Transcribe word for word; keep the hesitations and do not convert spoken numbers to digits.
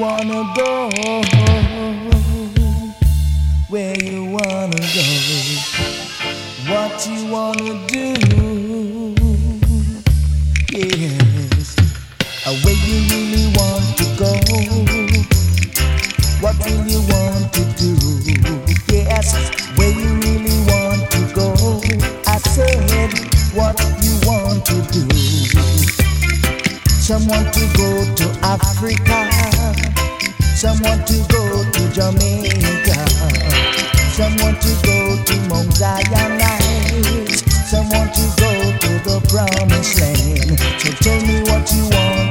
wanna go? Where you wanna go? What you wanna do? Yes. Where you really want to go? What will you want to do? Yes. Where you really want to go? I said, what you want to do? Some want to go to Africa. Some want to go to Jamaica. Some want to go to Mount Zion Heights. Some want to go to the promised land. So tell me what you want